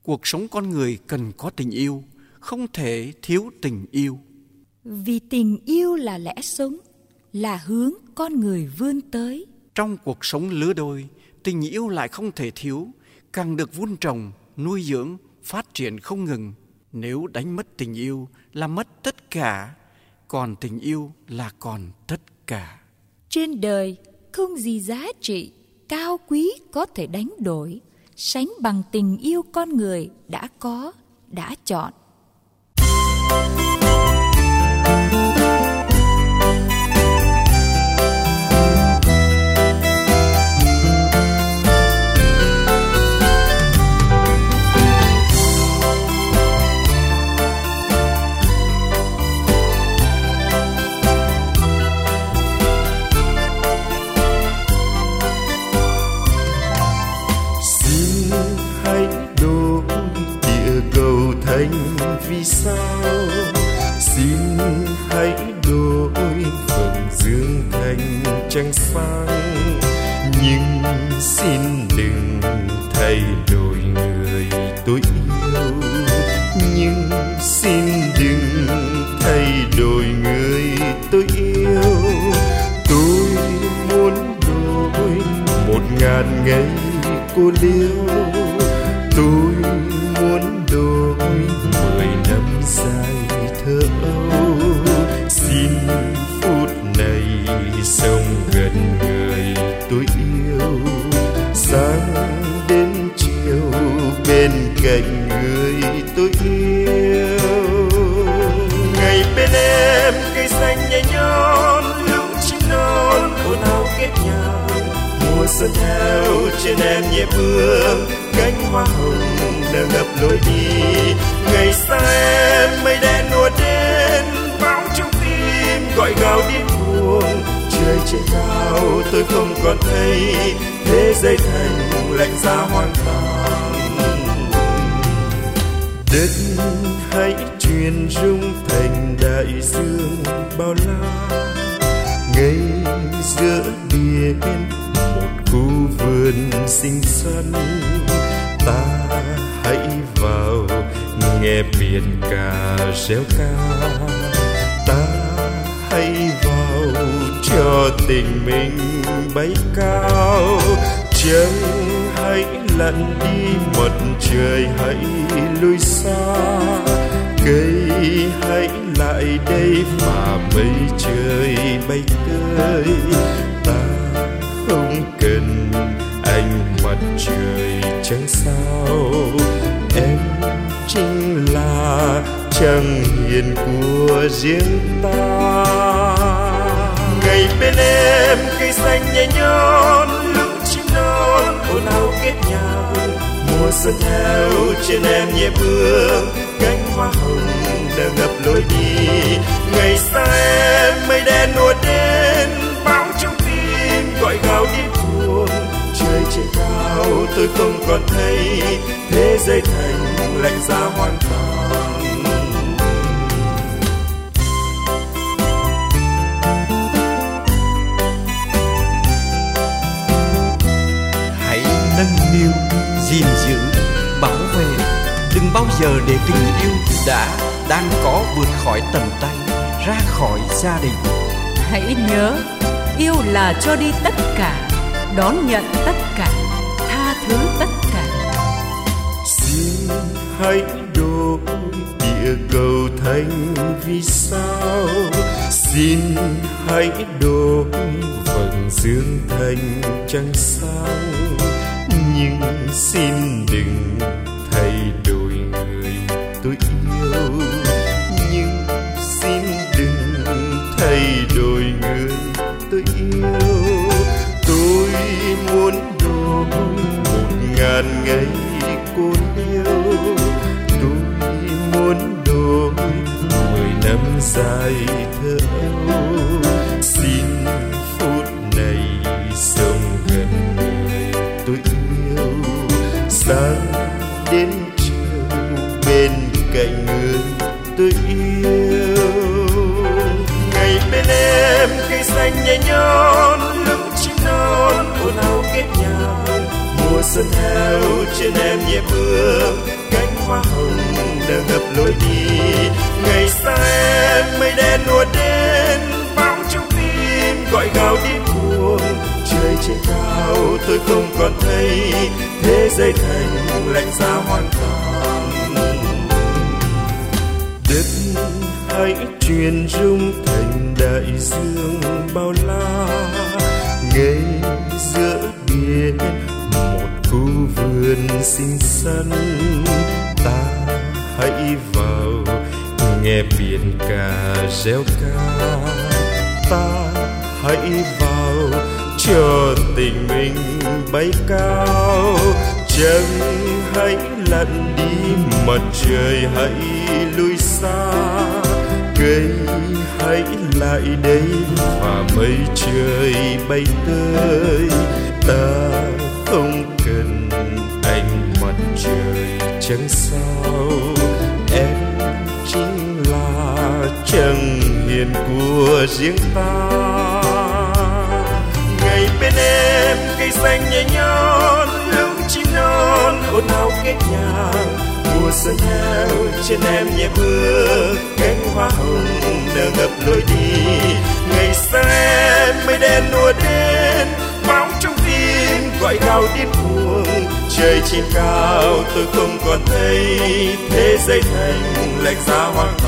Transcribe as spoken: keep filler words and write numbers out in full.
Cuộc sống con người cần có tình yêu, không thể thiếu tình yêu. Vì tình yêu là lẽ sống, là hướng con người vươn tới. Trong cuộc sống lứa đôi, tình yêu lại không thể thiếu, càng được vun trồng, nuôi dưỡng, phát triển không ngừng. Nếu đánh mất tình yêu là mất tất cả, còn tình yêu là còn tất cả. Trên đời không gì giá trị, cao quý có thể đánh đổi, sánh bằng tình yêu con người đã có, đã chọn. Vì sao xin hãy đổi vầng dương thành trăng sáng, nhưng xin đừng thay đổi người tôi yêu, nhưng xin đừng thay đổi người tôi yêu. Tôi muốn đổi một ngàn ngày cô liêu, tôi muốn đổi mười năm dài thơ âu. Xin phút này sống gần người tôi yêu, sáng đến chiều bên cạnh người tôi yêu. Ngày bên em cây xanh nhẹ nhõm, lũ chim non ồn ào kết nhau. Mùa xuân theo trên em nhẹ bướm, cánh hoa hồng nở ngập lối đi. Ngày xa em mây đen ùa đến, bão trong tim gọi gào điên cuồng. Trời trên cao tôi không còn thấy, thế giới thành lạnh giá hoang tàn. Đất hãy truyền rung thành đại dương bao la, ngay giữa biển một khu vườn xinh xắn. Ta hãy vào nghe biển cả reo ca, ta hãy vào cho tình mình bay cao. Trăng hãy lặn đi, mặt trời hãy lui xa, cây hãy lại đây và mây trời bay tới. Ta không cần ánh mặt trời trăng sao, em chính là trăng hiền của riêng ta. Ngày bên em cây xanh nhẹ nhõm, lũ chim non ồn ào kết nhau. Mùa xuân theo trên em nhẹ bướm, cánh hoa hồng nở ngập lối đi. Ngày xa em mây đen ùa đến, bão trong tim gọi gào điên cuồng. Trời trên cao tôi không còn thấy, thế giới thành lạnh giá hoang tàn. Hãy nâng niu, gìn giữ, bảo vệ, đừng bao giờ để tình yêu đã đang có vượt khỏi tầm tay, ra khỏi gia đình. Hãy nhớ, yêu là cho đi tất cả, đón nhận tất cả, tha thứ tất cả. Xin hãy đổi địa cầu thành vì sao, xin hãy đổi vầng dương thành trăng sáng, nhưng xin đừng thay đổi người tôi yêu, nhưng xin đừng thay đổi người tôi yêu. Tôi muốn đổi một ngàn ngày cô liêu, tôi muốn đổi mười năm dài thơ âu. Xin phút này sống gần người tôi yêu, sáng đến chiều bên cạnh người tôi yêu. Ngày bên em cây xanh nhẹ nhõm, lũ chim non ồn ào kết nhau. Mùa xuân theo trên em nhẹ bướm, lối đi. Ngày xa em mây đen ùa đến, bão trong tim gọi gào điên cuồng. Trời trên cao tôi không còn thấy, thế giới thành lạnh giá hoàn toàn. Đất hãy truyền rung thành đại dương bao la, ngay giữa biển một khu vườn xinh xắn. Ta hãy vào nghe biển cả reo ca, ta hãy vào cho tình mình bay cao. Trăng hãy lặn đi, mặt trời hãy lui xa, cây hãy lại đây và mây trời bay tới. Ta không cần ánh mặt trời trăng sao, em chính là trăng hiền của riêng ta. Ngày bên em cây xanh nhẹ nhõm, lũ chim non ồn ào kết nhàng. Mùa xuân theo trên em nhẹ bước, cánh hoa hồng nở ngập lối đi. Ngày xa em mây đen ùa đến, bão trong tim gọi gào điên cuồng. Trời trên cao tôi không còn thấy, thế giới thành lạnh giá hoang